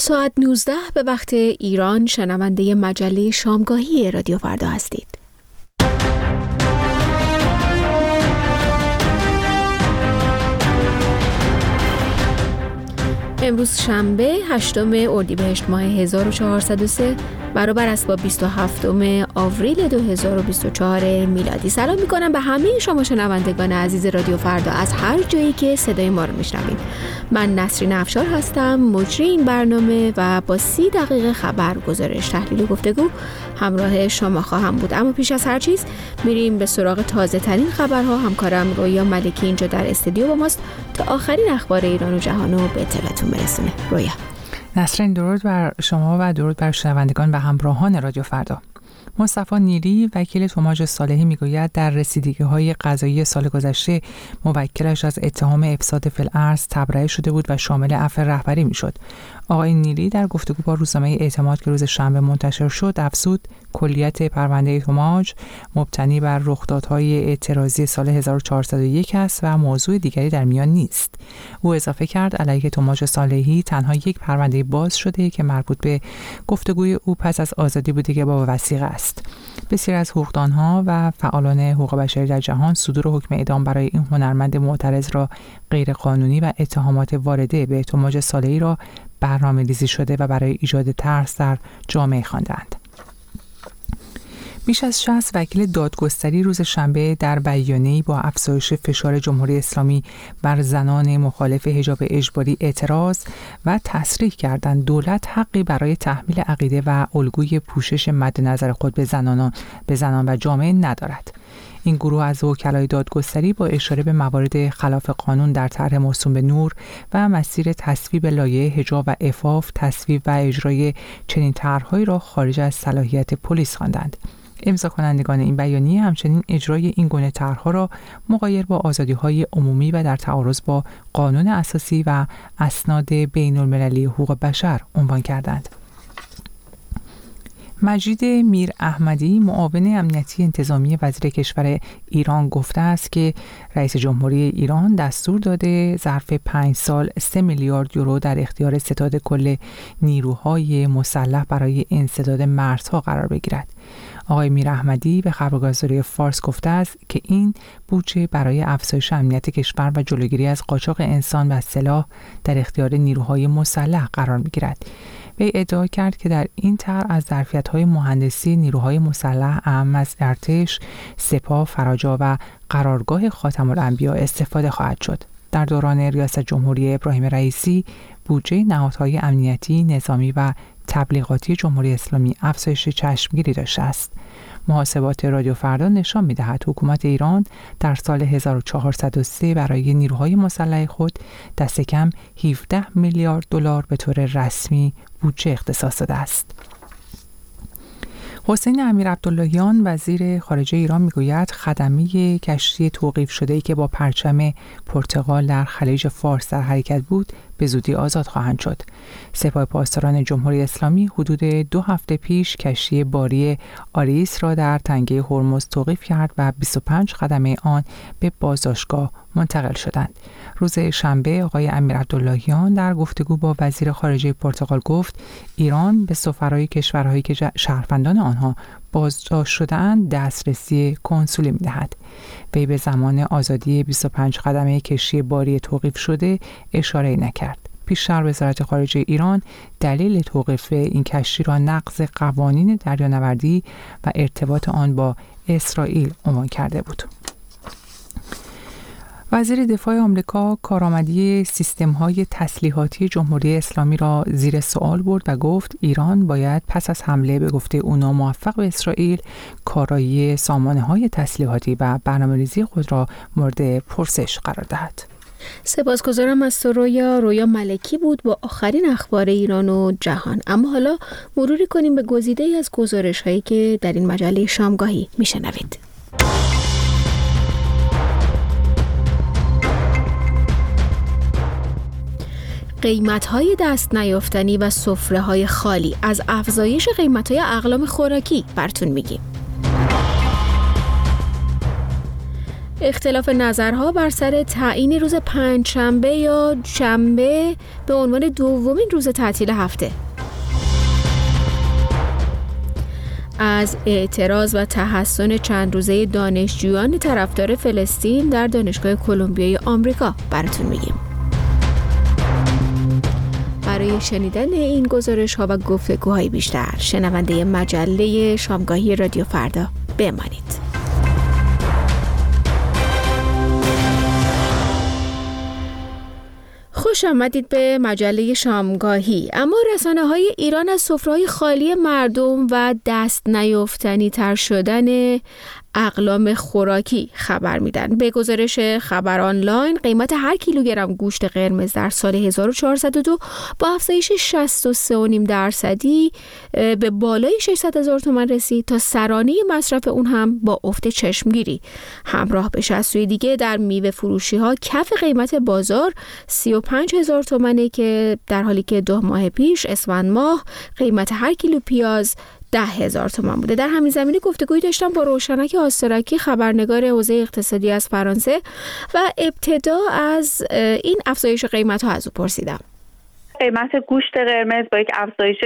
ساعت 19 به وقت ایران شنونده مجله شامگاهی رادیو فردا هستید. امروز شنبه 8 اردیبهشت ماه 1403 برابر است با 27 آوریل 2024 میلادی. سلام میکنم به همه شما شنوندگان عزیز رادیو فردا از هر جایی که صدای ما رو میشنوید. من نسرین افشار هستم، مجری این برنامه و با 30 دقیقه خبر، گزارش، تحلیل و گفتگو همراه شما خواهم بود. اما پیش از هر چیز میریم به سراغ تازه ترین خبرها. همکارم رویا ملکی اینجا در استودیو با ماست تا آخرین اخبار ایران و جهان رو به اطلاعتون برسونه. رویا. نسرین، درود بر شما و درود بر شنوندگان و همراهان رادیو فردا. مصطفی نیلی وکیل توماج صالحی میگوید در رسیدگی‌های قضایی سال گذشته موکلش از اتهام افساد فی الارض تبرئه شده بود و شامل عفو رهبری میشد. آقای نیلی در گفتگو با روزنامه اعتماد که روز شنبه منتشر شد افزود کلیت پرونده توماج مبتنی بر رخدادهای اعتراضی سال 1401 است و موضوع دیگری در میان نیست. او اضافه کرد علیه توماج صالحی تنها یک پرونده باز شده که مربوط به گفتگوی او پس از آزادی بوده که با وثیقه است. بسیاری از حقوقدانها و فعالان حقوق بشری در جهان صدور حکم اعدام برای این هنرمند معترض را غیر قانونی و اتهامات وارده به توماج صالحی را برنامه‌ریزی شده و برای ایجاد ترس در جامعه خواندند. بیش از 60 وکیل دادگستری روز شنبه در بیانیه‌ای با افزایش فشار جمهوری اسلامی بر زنان مخالف حجاب اجباری اعتراض و تصریح کردند دولت حقی برای تحمیل عقیده و الگوی پوشش مد نظر خود به زنان و جامعه ندارد. این گروه از وکلای دادگستری با اشاره به موارد خلاف قانون در طرح موسوم به نور و مسیر تصویب لایحه حجاب و عفاف تصویب و اجرای چنین طرح‌هایی را خارج از صلاحیت پلیس خواندند. امضا کنندگان این بیانیه همچنین اجرای این گونه طرح‌ها را مغایر با آزادی‌های عمومی و در تعارض با قانون اساسی و اسناد بین‌المللی حقوق بشر عنوان کردند. مجید میر احمدی معاون امنیتی انتظامی وزیر کشور ایران گفته است که رئیس جمهوری ایران دستور داده ظرف 5 سال 3 میلیارد یورو در اختیار ستاد کل نیروهای مسلح برای انسداد مرزها قرار بگیرد. آقای میر احمدی به خبرگزاری فارس گفته است که این بودجه برای افزایش امنیت کشور و جلوگیری از قاچاق انسان و سلاح در اختیار نیروهای مسلح قرار می‌گیرد. وی ادعا کرد که در این طرح از ظرفیت‌های مهندسی نیروهای مسلح اهم از ارتش، سپاه، فراجا و قرارگاه خاتم الانبیا استفاده خواهد شد. در دوران ریاست جمهوری ابراهیم رئیسی بودجه نهادهای امنیتی، نظامی و تبلیغاتی جمهوری اسلامی افزایش چشمگیری داشته است. محاسبات رادیو فردا نشان می‌دهد حکومت ایران در سال 1403 برای نیروهای مسلح خود دست کم 17 میلیارد دلار به طور رسمی بودجه اختصاص داده است. حسین امیرعبداللهیان وزیر خارجه ایران میگوید خدمه کشتی توقیف شده‌ای که با پرچم پرتغال در خلیج فارس در حرکت بود به زودی آزاد خواهند شد. سپاه پاسداران جمهوری اسلامی حدود 2 هفته پیش کشتی باری آریس را در تنگه هرمز توقیف کرد و 25 خدمه آن به بازداشتگاه منتقل شدند. روز شنبه آقای امیرعبداللهیان در گفتگو با وزیر خارجه پرتغال گفت ایران به سفرای کشورهایی که شهروندان آنها بازداشت شده‌اند دسترسی کنسولی می‌دهد. وی به زمان آزادی 25 خدمه کشتی باری توقیف شده اشاره نکرد. پیشتر وزارت خارجه ایران دلیل توقیف این کشتی را نقض قوانین دریانوردی و ارتباط آن با اسرائیل عنوان کرده بود. وزیر دفاع آمریکا کارآمدی سیستم‌های تسلیحاتی جمهوری اسلامی را زیر سوال برد و گفت ایران باید پس از حمله به گفته او ناموفق به اسرائیل کارایی سامانه‌های تسلیحاتی و برنامه‌ریزی خود را مورد پرسش قرار دهد. سپاسگزارم از تو رویا ملکی بود با آخرین اخبار ایران و جهان. اما حالا مروری کنیم به گزیده‌ای از گزارش‌هایی که در این مجله شامگاهی میشنوید. قیمت‌های دست نیافتنی و سفره‌های خالی از افزایش قیمت‌های اقلام خوراکی براتون میگیم. اختلاف نظرها بر سر تعیین روز پنجشنبه یا شنبه به عنوان دومین روز تعطیل هفته. از اعتراض و تحسن چند روزه دانشجویان طرفدار فلسطین در دانشگاه کلمبیای آمریکا براتون میگیم. برای شنیدن این گزارش‌ها و گفتگوهای بیشتر شنونده مجله شامگاهی رادیو فردا بمانید. خوش آمدید به مجله شامگاهی. اما رسانه‌های ایران از سفره‌های خالی مردم و دست نیافتنی تر شدن اقلام خوراکی خبر میدن. به گزارش خبر آنلاین قیمت هر کیلوگرم گوشت قرمز در سال 1402 با افزایش 63.5% به بالای 600,000 تومان رسید تا سرانه مصرف اون هم با افت چشمگیری همراه بشه. از سوی دیگه در میوه فروشی ها کف قیمت بازار 35,000 تومانه که در حالی که 2 ماه پیش اسفند ماه قیمت هر کیلو پیاز 10,000 تومان بوده. در همین زمینه گفتگویی داشتم با روشنک آستراکی، خبرنگار حوزه اقتصادی از فرانسه، و ابتدا از این افزایش قیمت ها از او پرسیدم. قیمت گوشت قرمز با یک افزایش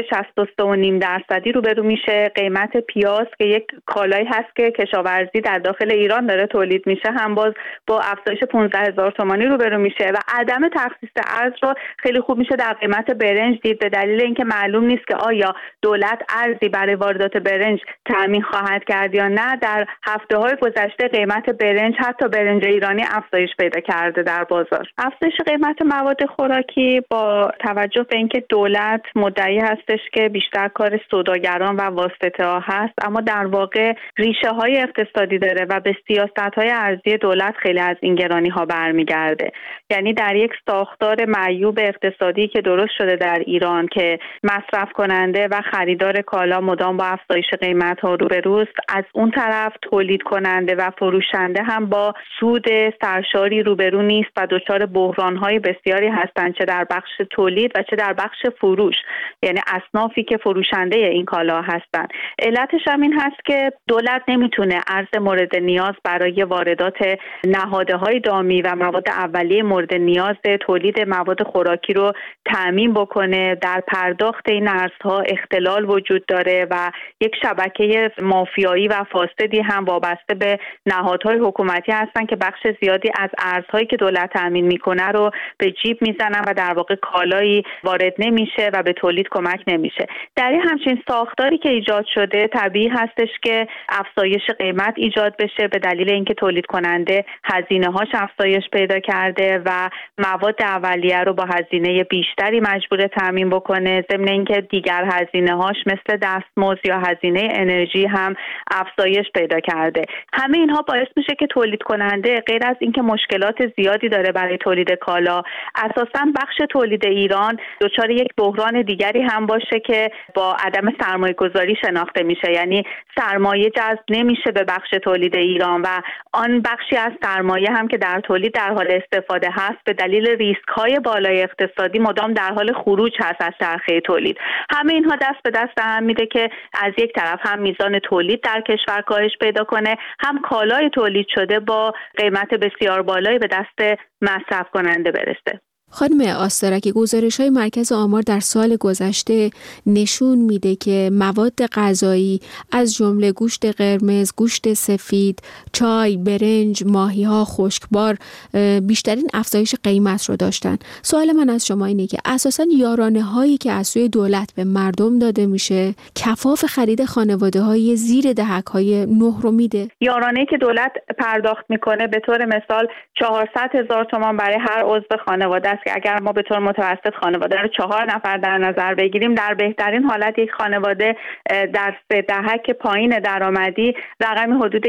63.5% روبرو میشه. قیمت پیاز که یک کالایی هست که کشاورزی در داخل ایران داره تولید میشه هم باز با افزایش 15,000 تومانی روبرو میشه و عدم تخصیص ارز رو خیلی خوب میشه در قیمت برنج دید، به دلیل اینکه معلوم نیست که آیا دولت ارزی برای واردات برنج تامین خواهد کرد یا نه. در هفته‌های گذشته قیمت برنج، حتی برنج ایرانی، افزایش پیدا کرده در بازار. افزایش قیمت مواد خوراکی با توجه به اینکه دولت مدعی هستش که بیشتر کار سوداگران و واسطه‌ها هست، اما در واقع ریشه های اقتصادی داره و به سیاست های ارزی دولت خیلی از این گرانی ها برمیگرده. یعنی در یک ساختار معیوب اقتصادی که درست شده در ایران که مصرف کننده و خریدار کالا مدام با افزایش قیمت ها روبروست، از اون طرف تولید کننده و فروشنده هم با سود سرشاری روبرو نیست و دچار بحران های بسیاری هستند، چه در بخش تولید و چه در بخش فروش، یعنی اصنافی که فروشنده این کالا هستند. علتش هم این هست که دولت نمیتونه ارز مورد نیاز برای واردات نهادهای دامی و مواد اولیه مورد نیاز تولید مواد خوراکی رو تأمین بکنه. در پرداخت این ارزها اختلال وجود داره و یک شبکه مافیایی و فاسدی هم وابسته به نهادهای حکومتی هستن که بخش زیادی از ارزهایی که دولت تأمین میکنه رو به جیب میزنن و در واقع کالایی وارد نمیشه و به تولید کمک نمیشه. در این همچین ساختاری که ایجاد شده طبیعی هستش که افزایش قیمت ایجاد بشه، به دلیل اینکه تولید کننده هزینه هاش افزایش پیدا کرده و مواد اولیه رو با هزینه بیشتری مجبور تامین بکنه، ضمن اینکه دیگر هزینه هاش مثل دستمزد یا هزینه انرژی هم افزایش پیدا کرده. همه اینها باعث میشه که تولید کننده غیر از اینکه مشکلات زیادی داره برای تولید کالا، اساساً بخش تولید ایران دچار یک بحران دیگری هم باشه که با عدم سرمایه گذاری شناخته میشه. یعنی سرمایه جذب نمیشه به بخش تولید ایران و آن بخشی از سرمایه هم که در تولید در حال استفاده هست به دلیل ریسک های بالای اقتصادی مدام در حال خروج هست از چرخه تولید. همه اینها دست به دست هم میده که از یک طرف هم میزان تولید در کشور کاهش پیدا کنه، هم کالای تولید شده با قیمت بسیار بالایی به دست مصرف کننده برسه. خانم آستراکی، گزارش‌های مرکز آمار در سال گذشته نشون میده که مواد غذایی از جمله گوشت قرمز، گوشت سفید، چای، برنج، ماهی‌ها، خشکبار بیشترین افزایش قیمت رو داشتن. سوال من از شما اینه که اساساً یارانه‌هایی که از سوی دولت به مردم داده میشه کفاف خرید خانواده‌های زیر دهک‌های 9 رو میده؟ یارانه‌ای که دولت پرداخت میکنه به طور مثال 400,000 تومان برای هر عضو خانواده که اگر ما به طور متوسط خانواده رو 4 نفر در نظر بگیریم، در بهترین حالت یک خانواده در 3 دهک پایین درآمدی رقمی حدود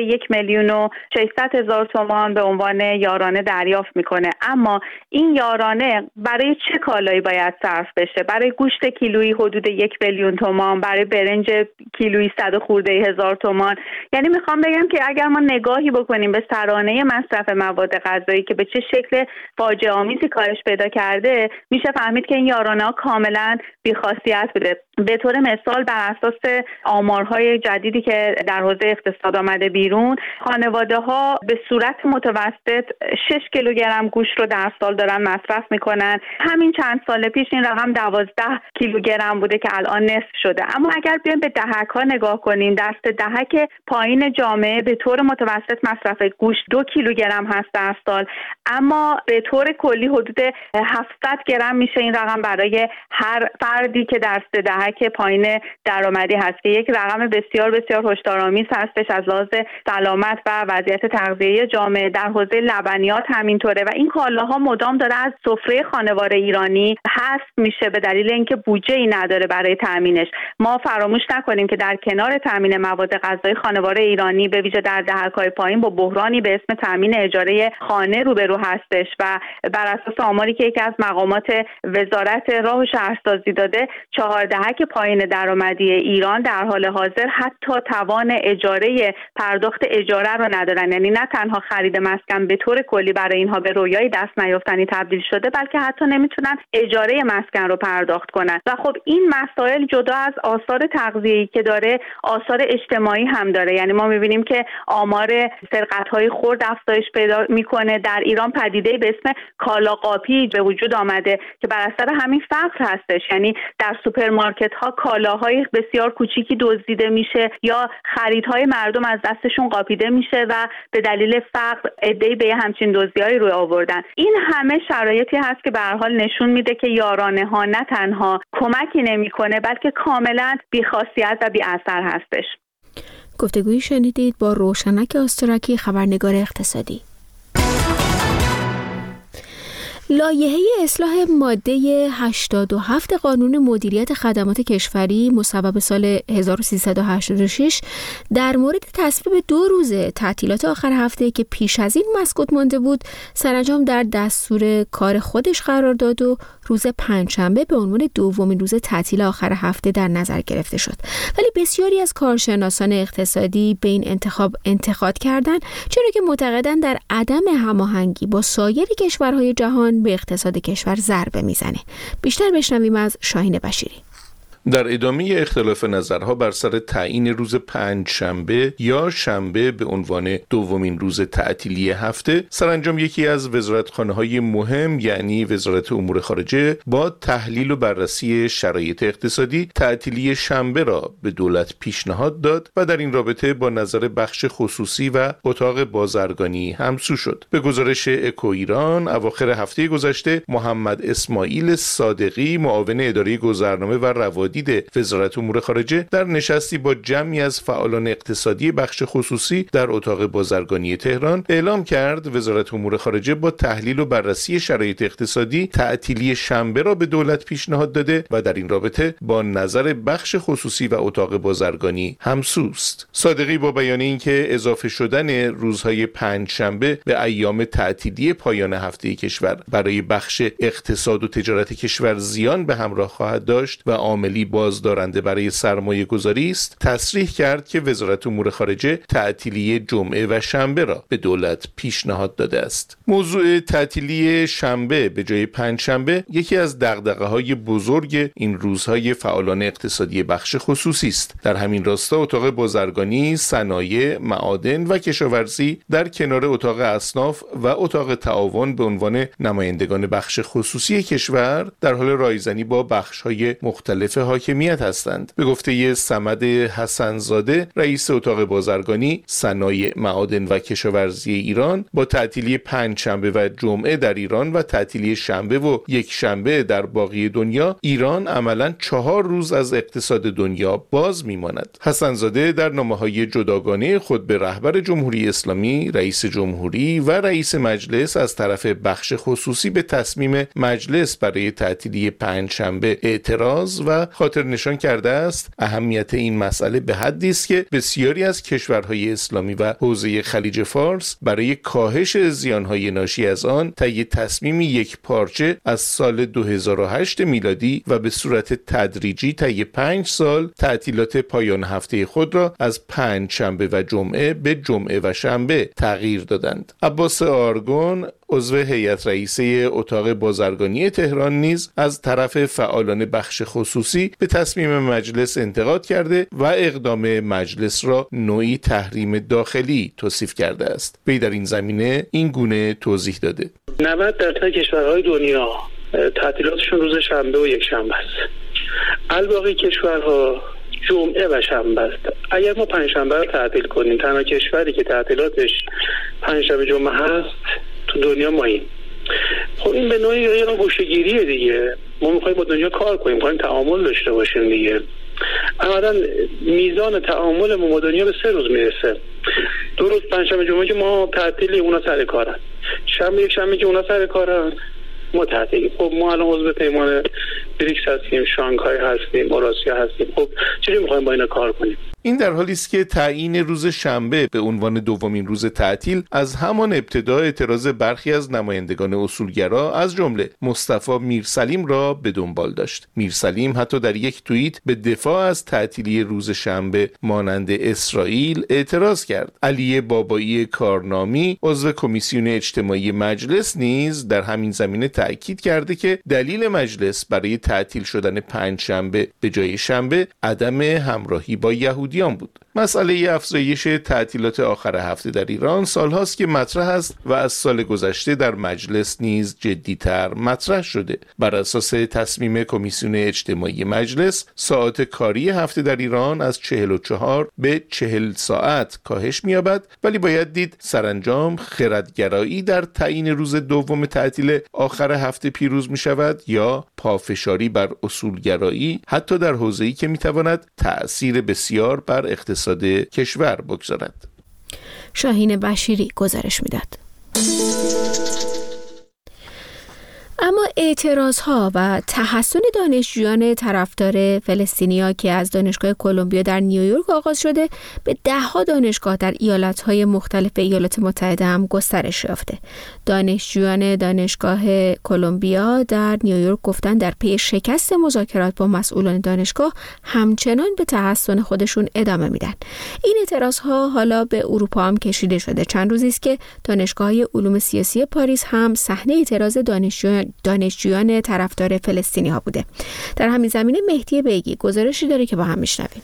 1,600,000 تومان به عنوان یارانه دریافت میکنه. اما این یارانه برای چه کالایی باید صرف بشه؟ برای گوشت کیلویی حدود 1,000,000 تومان، برای برنج کیلویی 100 خورده هزار تومان. یعنی میخوام بگم که اگر ما نگاهی بکنیم به سرانه مصرف مواد غذایی که به چه شکل فاجعه آمیزی کاهش پیدا پیدا کرده، میشه فهمید که این یارانه‌ها کاملا بی‌خاصیت بوده. به طور مثال بر اساس آمارهای جدیدی که در حوزه اقتصاد آمده بیرون، خانواده‌ها به صورت متوسط 6 کیلوگرم گوشت رو در سال دارن مصرف میکنن. همین چند سال پیش این رقم 12 کیلوگرم بوده که الان نصف شده. اما اگر بیایم به دهک‌ها نگاه کنیم، دست دهک پایین جامعه به طور متوسط مصرف گوشت 2 کیلوگرم هست در سال، اما به طور کلی حدود 700 گرم میشه این رقم برای هر فردی که دست دهک پایین درآمدی هست، که یک رقم بسیار بسیار هشدارآمیز هستش از لحاظ سلامت و وضعیت تغذیه جامعه. در حوزه لبنیات همینطوره و این کالاها مدام داره از سفره خانوار ایرانی حذف میشه به دلیل اینکه بودجه‌ای نداره برای تامینش. ما فراموش نکنیم که در کنار تامین مواد غذایی، خانوار ایرانی به ویژه در دهک‌های پایین با بحرانی به اسم تامین اجاره خانه روبرو هستش و بر اساس آماری که یکی از مقامات وزارت راه و شهرسازی داده، 4 دهک پایین درآمدی ایران در حال حاضر حتی توان اجاره پرداخت اجاره رو ندارن. یعنی نه تنها خرید مسکن به طور کلی برای اینها به رویای دست نیافتنی تبدیل شده، بلکه حتی نمیتونن اجاره مسکن رو پرداخت کنن. و خب این مسائل جدا از آثار تغذیه‌ای که داره، آثار اجتماعی هم داره. یعنی ما میبینیم که آمار سرقت‌های خرد افزایش پیدا میکنه. در ایران پدیده به اسم کالاقاپی به وجود آمده که بر اثر همین فقر هستش. یعنی در سوپرمارکت‌ها کالاهای بسیار کوچیکی دزدیده میشه یا خریدهای مردم از دستشون قاپیده میشه و به دلیل فقر عده‌ای به همچین دزدی‌هایی روی آوردن. این همه شرایطی هست که به هر حال نشون میده که یارانه‌ها نه تنها کمکی نمی‌کنه، بلکه کاملا بی‌خاصیت و بی‌اثر هستش. گفتگویی شنیدید با روشنک آسترکی، خبرنگار اقتصادی. لایحه اصلاح ماده 87 قانون مدیریت خدمات کشوری مصوب سال 1386 در مورد تصویب 2 روز تعطیلات آخر هفته که پیش از این مسکوت مانده بود، سرانجام در دستور کار خودش قرار داد و روز پنجشنبه به عنوان دومین روز تعطیل آخر هفته در نظر گرفته شد. ولی بسیاری از کارشناسان اقتصادی به این انتخاب انتقاد کردند، چرا که معتقدند در عدم هماهنگی با سایر کشورهای جهان به اقتصاد کشور ضربه میزنه. بیشتر بشنویم از شاهین بشیری. در ادامه اختلاف نظرها بر سر تعیین روز پنجشنبه یا شنبه به عنوان دومین روز تعطیلی هفته، سرانجام یکی از وزارتخانه‌های مهم یعنی وزارت امور خارجه با تحلیل و بررسی شرایط اقتصادی تعطیلی شنبه را به دولت پیشنهاد داد و در این رابطه با نظر بخش خصوصی و اتاق بازرگانی همسو شد. به گزارش اکو ایران، اواخر هفته گذشته محمد اسماعیل صادقی، معاون اداره گذرنامه و روادید وزارت امور خارجه، در نشستی با جمعی از فعالان اقتصادی بخش خصوصی در اتاق بازرگانی تهران اعلام کرد وزارت امور خارجه با تحلیل و بررسی شرایط اقتصادی تعطیلی شنبه را به دولت پیشنهاد داده و در این رابطه با نظر بخش خصوصی و اتاق بازرگانی همسوست. صادقی با بیان اینکه اضافه شدن روزهای پنجشنبه به ایام تعطیلی پایان هفته کشور برای بخش اقتصاد و تجارت کشور زیان به همراه خواهد داشت و عاملی بازدارنده برای سرمایه گذاری است، تصریح کرد که وزارت امور خارجه تعطیلی جمعه و شنبه را به دولت پیشنهاد داده است. موضوع تعطیلی شنبه به جای پنجشنبه یکی از دغدغه‌های بزرگ این روزهای فعالان اقتصادی بخش خصوصی است. در همین راستا اتاق بازرگانی، صنایع، معادن و کشاورزی در کنار اتاق اصناف و اتاق تعاون به عنوان نمایندگان بخش خصوصی کشور در حال رایزنی با بخش‌های مختلف حاکمیت هستند. به گفته صمد حسن‌زاده، رئیس اتاق بازرگانی، صنایع، معادن و کشاورزی ایران، با تعطیلی پنجشنبه و جمعه در ایران و تعطیلی شنبه و یک شنبه در باقی دنیا، ایران عملاً 4 روز از اقتصاد دنیا باز میماند. حسن‌زاده در نامه‌های جداگانه خود به رهبر جمهوری اسلامی، رئیس جمهوری و رئیس مجلس از طرف بخش خصوصی به تصمیم مجلس برای تعطیلی پنجشنبه اعتراض و خاطر نشان کرده است اهمیت این مسئله به حدی است که بسیاری از کشورهای اسلامی و حوزه خلیج فارس برای کاهش زیانهای ناشی از آن طی تصمیمی یک پارچه از سال 2008 میلادی و به صورت تدریجی طی 5 سال تعطیلات پایان هفته خود را از پنجشنبه و جمعه به جمعه و شنبه تغییر دادند. عباس آرگون، عضو هیئت رئیسه اتاق بازرگانی تهران نیز از طرف فعالان بخش خصوصی به تصمیم مجلس انتقاد کرده و اقدام مجلس را نوعی تحریم داخلی توصیف کرده است. وی در این زمینه این گونه توضیح داده: 90% کشورهای دنیا تعطیلاتشون روز شنبه و یک شنبه است. الباقی کشورها جمعه و شنبه است. اگر ما پنجشنبه رو تعطیل کنیم، تنها کشوری که تعطیلاتش پنجشنبه جمعه هست تو دنیا ماییم. خب این به نوعی یه نوع گوشه‌گیریه دیگه. ما می‌خوایم با دنیا کار کنیم، می‌خوایم تعامل داشته باشیم دیگه. عملاً میزان تعامل ما با دنیا به 3 روز میرسه. 2 روز پنجشنبه جمعه که ما تعطیلی، اونا سر کارن. شنبه یک شنبه که اونا سر کارن ما تعطیلی. خب ما الان عضو پیمان بریکس هستیم، شانگهای هستیم، اوراسیا هستیم. خب چجوری می‌خوایم با اینا کار کنیم؟ این در حالی است که تعیین روز شنبه به عنوان دومین روز تعطیل از همان ابتدا اعتراض برخی از نمایندگان اصولگرا از جمله مصطفی میرسلیم را به دنبال داشت. میرسلیم حتی در یک توییت به دفاع از تعطیلی روز شنبه مانند اسرائیل اعتراض کرد. علی بابایی کارنامی عضو کمیسیون اجتماعی مجلس نیز در همین زمینه تأکید کرده که دلیل مجلس برای تعطیل شدن پنجشنبه به جای شنبه عدم همراهی با یهودیان بود. مسئله افزایش تعطیلات آخر هفته در ایران سالهاست که مطرح است و از سال گذشته در مجلس نیز جدی‌تر مطرح شده. بر اساس تصمیم کمیسیون اجتماعی مجلس، ساعات کاری هفته در ایران از 44 به 40 ساعت کاهش می‌یابد، ولی باید دید سرانجام خردگرایی در تعیین روز دوم تعطیل آخر هفته پیروز می‌شود یا پافشاری بر اصولگرایی، حتی در حوزه‌ای که می‌تواند تأثیر بسیار بر اقتصاد کشور بگذارد. شاهین بشیری گزارش میداد. اما اعتراضها و تحسن دانشجویان طرفدار فلسطینیا که از دانشگاه کلمبیا در نیویورک آغاز شده به 10 دانشگاه در ایالت‌های مختلف ایالات متحده هم گسترش یافته. دانشجویان دانشگاه کلمبیا در نیویورک گفتن در پی شکست مذاکرات با مسئولان دانشگاه همچنان به تحسن خودشون ادامه میدن. این اعتراضها حالا به اروپا هم کشیده شده. چند روزی است که دانشگاه علوم سیاسی پاریس هم صحنه اعتراض دانشجویان طرفدار فلسطینی ها بوده. در همین زمینه مهدی بیگی گزارشی داره که با هم میشنویم.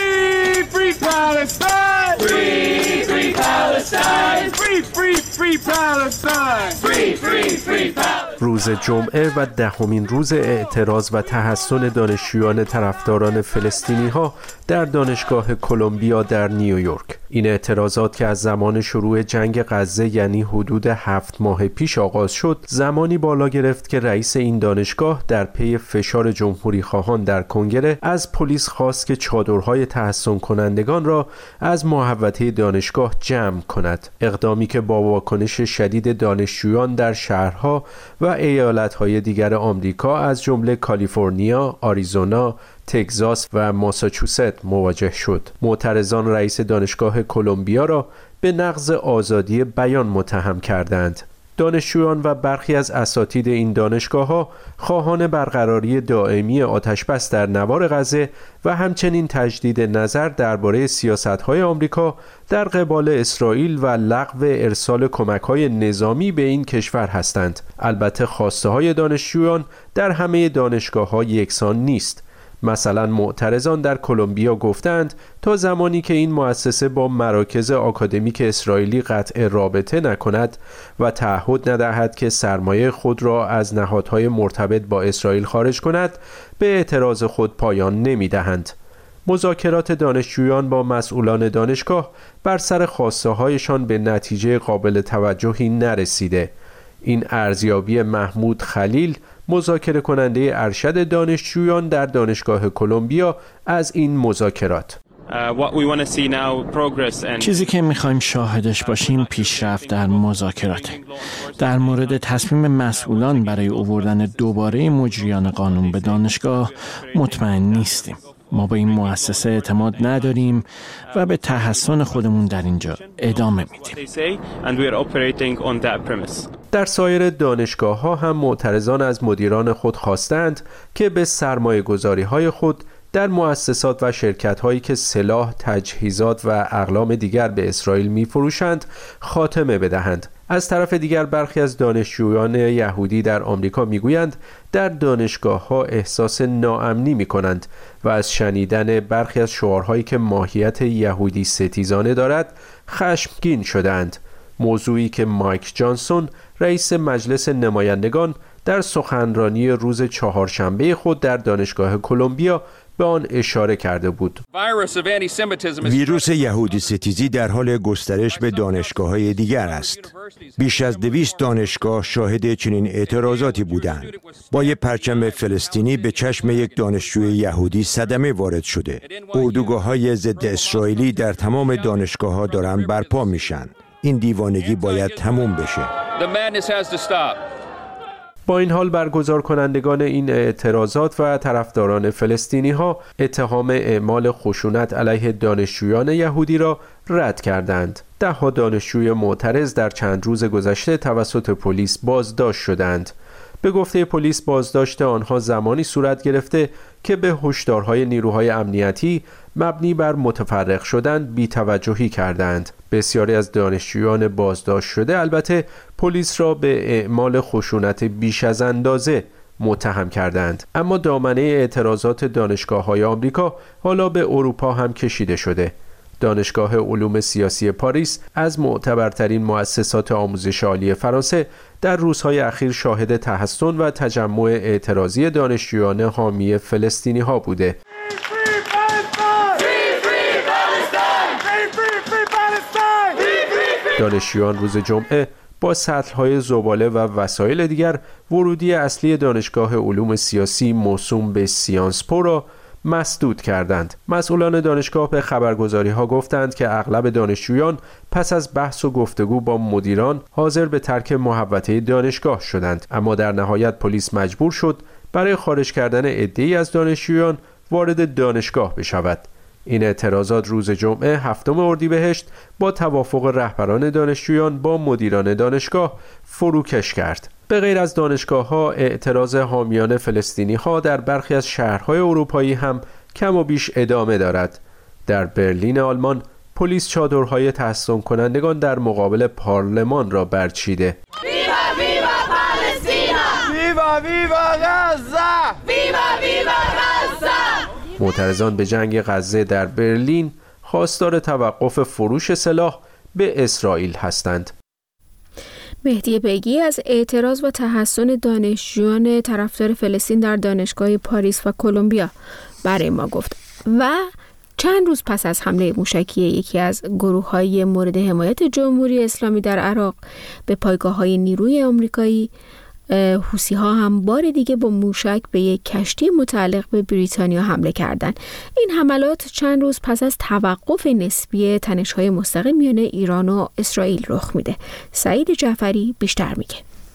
Free Palestine! Free Palestine! Free Palestine! Free Palestine! روز جمعه و 10مین روز اعتراض و تحسن دانشجویان طرفداران فلسطینی ها در دانشگاه کلمبیا در نیویورک. این اعتراضات که از زمان شروع جنگ غزه یعنی حدود 7 ماه پیش آغاز شد، زمانی بالا گرفت که رئیس این دانشگاه در پی فشار جمهوری خواهان در کنگره از پلیس خواست که چادرهای تحسن کنندگان را از محوطه دانشگاه جمع کند. اقدامی که با واکنش شدید دانشجویان در شهرها و ایالت‌های دیگر آمریکا از جمله کالیفرنیا، آریزونا، تگزاس و ماساچوست مواجه شد. معترضان رئیس دانشگاه کلمبیا را به نقض آزادی بیان متهم کردند. دانشجویان و برخی از اساتید این دانشگاه‌ها خواهان برقراری دائمی آتش‌بس در نوار غزه و همچنین تجدید نظر درباره سیاست‌های آمریکا در قبال اسرائیل و لغو ارسال کمک‌های نظامی به این کشور هستند. البته خواسته‌های دانشجویان در همه دانشگاه‌ها یکسان نیست. مثلا معترضان در کلمبیا گفتند تا زمانی که این مؤسسه با مراکز آکادمیک اسرائیلی قطع رابطه نکند و تعهد ندهد که سرمایه خود را از نهادهای مرتبط با اسرائیل خارج کند، به اعتراض خود پایان نمی‌دهند. مذاکرات دانشجویان با مسئولان دانشگاه بر سر خواسته هایشان به نتیجه قابل توجهی نرسیده. این ارزیابی محمود خلیل، مذاکره کننده ارشد دانشجویان در دانشگاه کلمبیا، از این مذاکرات. چیزی که میخوایم شاهدش باشیم پیشرفت در مذاکرات. در مورد تصمیم مسئولان برای آوردن دوباره مجریان قانون به دانشگاه مطمئن نیستیم. ما به این مؤسسه اعتماد نداریم و به تحسن خودمون در اینجا ادامه میدیم. در سایر دانشگاه‌ها هم معترضان از مدیران خود خواستند که به سرمایه‌گذاری‌های خود در مؤسسات و شرکت‌هایی که سلاح، تجهیزات و اقلام دیگر به اسرائیل می‌فروشند خاتمه بدهند. از طرف دیگر برخی از دانشجویان یهودی در آمریکا میگویند در دانشگاه‌ها احساس ناامنی می‌کنند و از شنیدن برخی از شعارهایی که ماهیت یهودی ستیزانه دارد خشمگین شدند. موضوعی که مایک جانسون رئیس مجلس نمایندگان در سخنرانی روز چهارشنبه خود در دانشگاه کلمبیا به آن اشاره کرده بود. ویروس یهودی ستیزی در حال گسترش به دانشگاه‌های دیگر است. بیش از 200 دانشگاه شاهد چنین اعتراضاتی بودند. با یک پرچم فلسطینی به چشم یک دانشجوی یهودی صدمه وارد شده. اردوگاه‌های ضد اسرائیلی در تمام دانشگاه‌ها دارند برپا میشن. این دیوانگی باید تموم بشه. با این حال برگزار کنندگان این اعتراضات و طرفداران فلسطینی ها اتهام اعمال خشونت علیه دانشجویان یهودی را رد کردند. 10 دانشجوی معترض در چند روز گذشته توسط پلیس بازداشت شدند. به گفته پلیس بازداشت آنها زمانی صورت گرفته که به هشدارهای نیروهای امنیتی مبنی بر متفرق شدن بی‌توجهی کردند. بسیاری از دانشجویان بازداشت شده البته پلیس را به اعمال خشونت بیش از اندازه متهم کردند. اما دامنه اعتراضات دانشگاه‌های آمریکا حالا به اروپا هم کشیده شده. دانشگاه علوم سیاسی پاریس از معتبرترین مؤسسات آموزش عالی فرانسه در روزهای اخیر شاهد تحسن و تجمع اعتراضی دانشجویان حامی فلسطینی ها بوده. دانشجویان روز جمعه با سطل‌های زباله و وسایل دیگر ورودی اصلی دانشگاه علوم سیاسی موسوم به سیانس پو را مسدود کردند. مسئولان دانشگاه به خبرگزاری‌ها گفتند که اغلب دانشجویان پس از بحث و گفتگو با مدیران حاضر به ترک محوطه دانشگاه شدند، اما در نهایت پلیس مجبور شد برای خارج کردن عده‌ای از دانشجویان وارد دانشگاه بشود. این اعتراضات روز جمعه 7 اردیبهشت با توافق رهبران دانشجویان با مدیران دانشگاه فروکش کرد. به غیر از دانشگاه‌ها، اعتراض حامیان فلسطینی‌ها در برخی از شهرهای اروپایی هم کم و بیش ادامه دارد. در برلین آلمان، پلیس چادرهای تحسن کنندگان در مقابل پارلمان را برچیده. ویوا ویوا پالستینا! ویوا ویوا غزه! ویوا ویوا غزه! معترضان به جنگ غزه در برلین خواستار توقف فروش سلاح به اسرائیل هستند. مهدی بیگی از اعتراض و تحسن دانشجویان طرفدار فلسطین در دانشگاه پاریس و کلمبیا برای ما گفت و چند روز پس از حمله موشکی یکی از گروه‌های مورد حمایت جمهوری اسلامی در عراق به پایگاه‌های نیروی آمریکایی، حوثی‌ها هم بار دیگه با موشک به یک کشتی متعلق به بریتانیا حمله کردند. این حملات چند روز پس از توقف نسبی تنش‌های مستقیم میان ایران و اسرائیل رخ میده. سعید جعفری بیشتر میگه.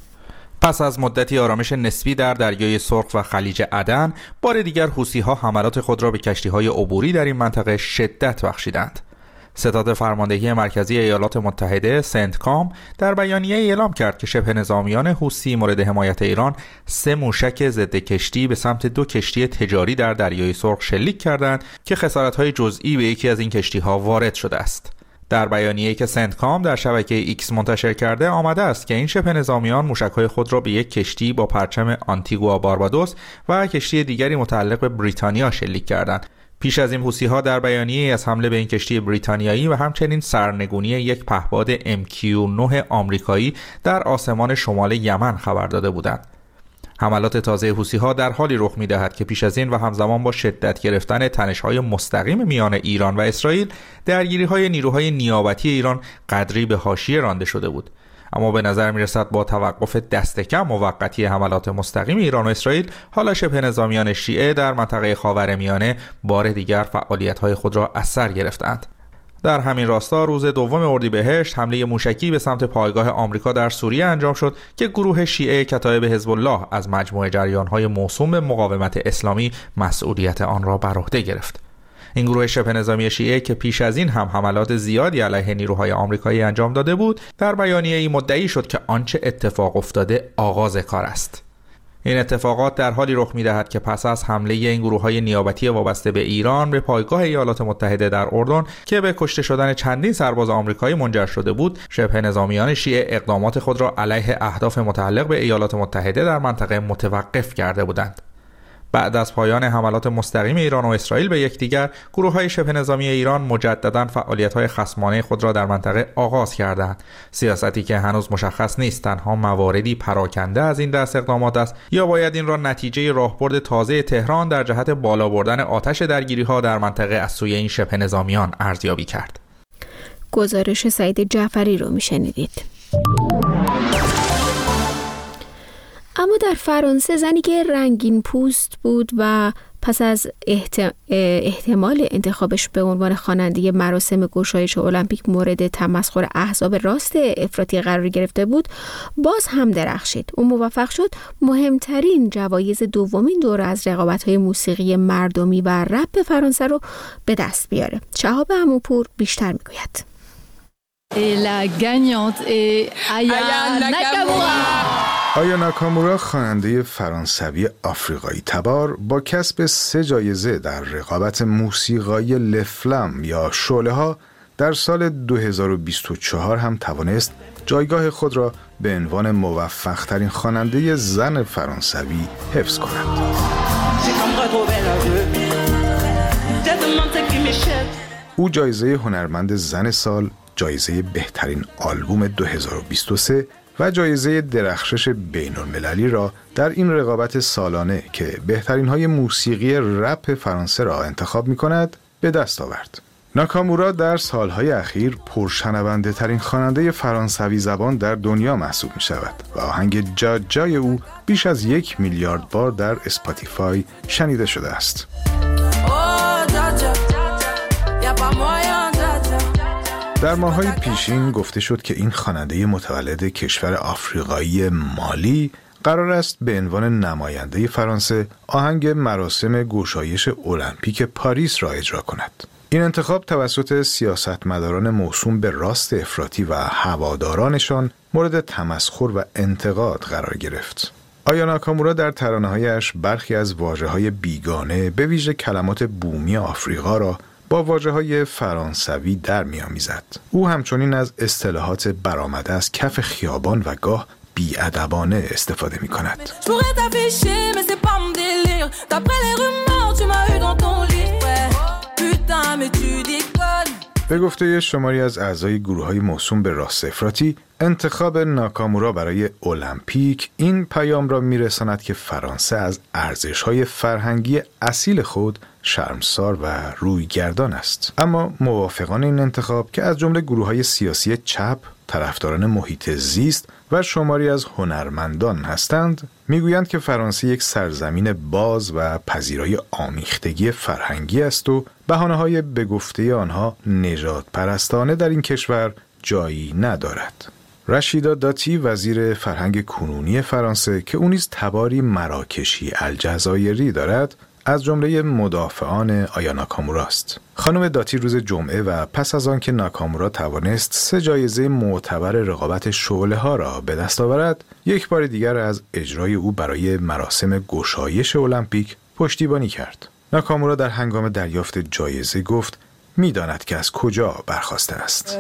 پس از مدتی آرامش نسبی در دریای سرخ و خلیج عدن، بار دیگر حوثی‌ها حملات خود را به کشتی‌های عبوری در این منطقه شدت بخشیدند. ستاد فرماندهی مرکزی ایالات متحده سنتکام در بیانیه اعلام کرد که شبه نظامیان حوثی مورد حمایت ایران 3 موشک ضد کشتی به سمت 2 کشتی تجاری در دریای سرخ شلیک کردند که خسارت‌های جزئی به یکی از این کشتی‌ها وارد شده است. در بیانیه‌ای که سنتکام در شبکه ایکس منتشر کرده آمده است که این شبه نظامیان موشک‌های خود را به یک کشتی با پرچم آنتیگوا باربادوس و کشتی دیگری متعلق به بریتانیا شلیک کردند. پیش از این حوثی‌ها در بیانیه‌ای از حمله به این کشتی بریتانیایی و همچنین سرنگونی یک پهپاد MQ-9 آمریکایی در آسمان شمال یمن خبر داده بودند. حملات تازه حوثی‌ها در حالی رخ می‌دهد که پیش از این و همزمان با شدت گرفتن تنش‌های مستقیم میان ایران و اسرائیل، درگیری‌های نیروهای نیابتی ایران قدری به حاشیه رانده شده بود. اما به نظر می‌رسد با توقف دست کم موقتی حملات مستقیم ایران و اسرائیل، حالا شبه نظامیان شیعه در منطقه خاورمیانه بار دیگر فعالیت‌های خود را از سر گرفتند. در همین راستا روز 2 اردیبهشت حمله موشکی به سمت پایگاه آمریکا در سوریه انجام شد که گروه شیعه کتایب حزب الله از مجموعه جریان‌های موسوم به مقاومت اسلامی مسئولیت آن را بر عهده گرفت. این گروه شبه نظامی شیعه که پیش از این هم حملات زیادی علیه نیروهای آمریکایی انجام داده بود، در بیانیه‌ای مدعی شد که آنچه اتفاق افتاده آغاز کار است. این اتفاقات در حالی رخ می‌دهد که پس از حمله این گروه‌های نیابتی وابسته به ایران به پایگاه ایالات متحده در اردن که به کشته شدن چندین سرباز آمریکایی منجر شده بود، شبه نظامیان شیعه اقدامات خود را علیه اهداف متعلق به ایالات متحده در منطقه متوقف کرده بودند. بعد از پایان حملات مستقیم ایران و اسرائیل به یکدیگر، گروه‌های شبه نظامی ایران مجدداً فعالیت‌های خصمانه خود را در منطقه آغاز کردند. سیاستی که هنوز مشخص نیست تنها مواردی پراکنده از این دست اقدامات است یا باید این را نتیجه راهبرد تازه تهران در جهت بالا بردن آتش درگیری‌ها در منطقه از سوی این شبه نظامیان ارزیابی کرد. گزارش سعید جعفری رو میشنیدید. اما در فرانسه زنی که رنگین پوست بود و پس از احتمال انتخابش به عنوان خواننده مراسم گشایش المپیک مورد تمسخر احزاب راست افراطی قرار گرفته بود، باز هم درخشید. او موفق شد مهمترین جوایز دومین دوره از رقابت‌های موسیقی مردمی و رپ فرانسه رو به دست بیاره. شهاب عموپور بیشتر میگوید. آیا ناکامورا خواننده فرانسوی آفریقایی تبار با کسب 3 جایزه در رقابت موسیقایی لفلم یا شعله ها در سال 2024 هم توانست جایگاه خود را به عنوان موفق ترین خواننده زن فرانسوی حفظ کند. او جایزه هنرمند زن سال، جایزه بهترین آلبوم 2023 و جایزه درخشش بین‌المللی را در این رقابت سالانه که بهترین های موسیقی رپ فرانسه را انتخاب می کند به دست آورد. ناکامورا در سالهای اخیر پرشنونده ترین خواننده فرانسوی زبان در دنیا محسوب می شود و آهنگ جای او بیش از 1 میلیارد بار در اسپاتیفای شنیده شده است. در ماه‌های پیشین گفته شد که این خواننده متولد کشور آفریقایی مالی قرار است به عنوان نماینده فرانسه آهنگ مراسم گشایش المپیک پاریس را اجرا کند. این انتخاب توسط سیاستمداران موسوم به راست افراطی و هوادارانشان مورد تمسخر و انتقاد قرار گرفت. آیا ناکامورا در ترانه‌هایش برخی از واژه‌های بیگانه به ویژه کلمات بومی آفریقا را با واژه‌های فرانسوی در می‌آمیزد. او همچنین از اصطلاحات برآمده از کف خیابان و گاه بی‌ادبانه استفاده می‌کند. به گفته شماری از اعضای گروه‌های موسوم به راست افراطی، انتخاب ناکامورا برای المپیک این پیام را می‌رساند که فرانسه از ارزش‌های فرهنگی اصیل خود شرمسار و رویگردان است. اما موافقان این انتخاب که از جمله گروه‌های سیاسی چپ، طرفداران محیط زیست و شماری از هنرمندان هستند، میگویند که فرانسه یک سرزمین باز و پذیرای آمیختگی فرهنگی است و بهانه‌های به گفته آنها نژاد پرستانه در این کشور جایی ندارد. رشیدا داتی وزیر فرهنگ کنونی فرانسه که او نیز تباری مراکشی الجزایری دارد، از جمله مدافعان آیا ناکامورا است. خانم داتی روز جمعه و پس از آن که ناکامورا توانست 3 جایزه معتبر رقابت شعله ها را به دست آورد، یک بار دیگر از اجرای او برای مراسم گشایش المپیک پشتیبانی کرد. ناکامورا در هنگام دریافت جایزه گفت می‌داند که از کجا برخاسته است.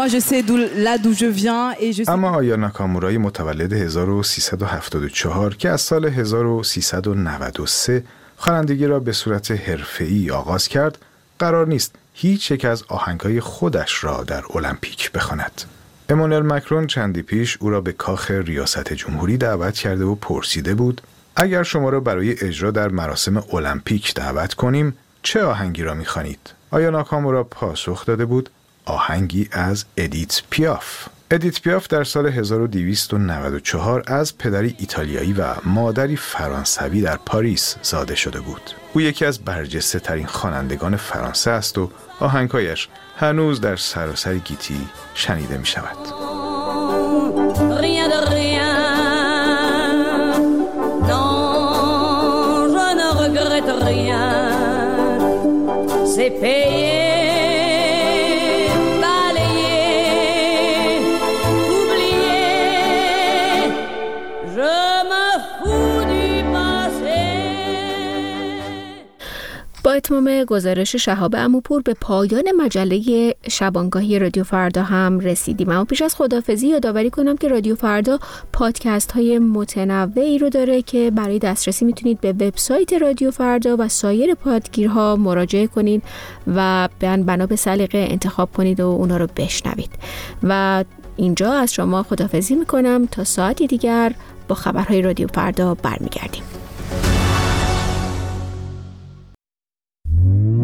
اما آیا ناکامورای متولد 1374 که از سال 1393 خوانندگی را به صورت حرفه‌ای آغاز کرد، قرار نیست هیچ یک از آهنگ‌های خودش را در المپیک بخواند. امانوئل مکرون چندی پیش او را به کاخ ریاست جمهوری دعوت کرده و پرسیده بود اگر شما را برای اجرا در مراسم المپیک دعوت کنیم چه آهنگی را می‌خوانید؟ آیا ناکامورا پاسخ داده بود آهنگی از ادیت پیاف. ادیت پیاف در سال 1294 از پدری ایتالیایی و مادری فرانسوی در پاریس زاده شده بود. او یکی از برجسته ترین خوانندگان فرانسه است و آهنگهایش هنوز در سراسر گیتی شنیده می شود. Je me fous du اتمام گزارش شهاب عموپور به پایان مجله شبانگاهی رادیو فردا هم رسیدیم. اما پیش از خداحافظی یادآوری کنم که رادیو فردا پادکست های متنوعی رو داره که برای دسترسی میتونید به وبسایت رادیو فردا و سایر پادگیرها مراجعه کنید و بنا به سلیقه انتخاب کنید و اونا رو بشنوید. و اینجا از شما خداحافظی میکنم تا ساعتی دیگر با خبرهای رادیو فردا برمیگردیم.